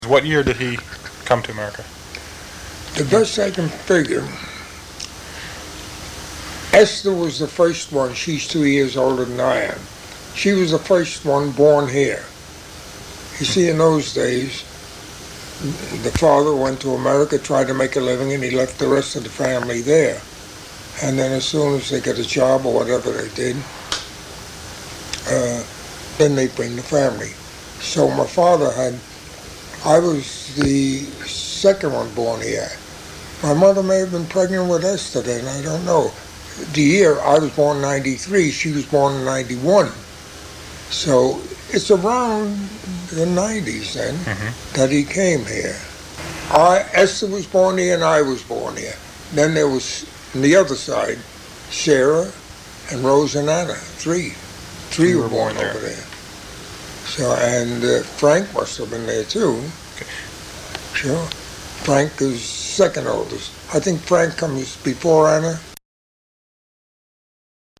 What year did he come to America? The best I can figure, Esther was the first one. She's 2 years older than I am. She was the first one born here. You see, in those days, the father went to America, tried to make a living, and he left the rest of the family there. And then as soon as they got a job or whatever they did, then they bring the family. So my father I was the second one born here. My mother may have been pregnant with Esther then, I don't know. The year, I was born in 93, she was born in 91. So it's around the 90s then that he came here. Esther was born here and I was born here. Then there was, on the other side, Sarah and Rose and Anna, three. Three were born over there. So, and Frank must have been there too. Okay. Sure. Frank is second oldest. I think Frank comes before Anna.